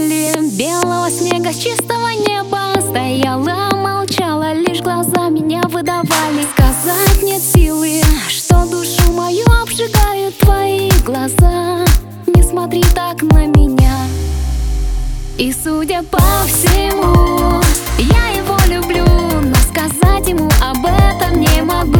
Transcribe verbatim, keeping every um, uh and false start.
видели белого снега с чистого неба. Стояла, молчала, лишь глаза меня выдавали. Сказать нет силы, что душу мою обжигают твои глаза. Не смотри так на меня. И судя по всему, я его люблю, но сказать ему об этом не могу.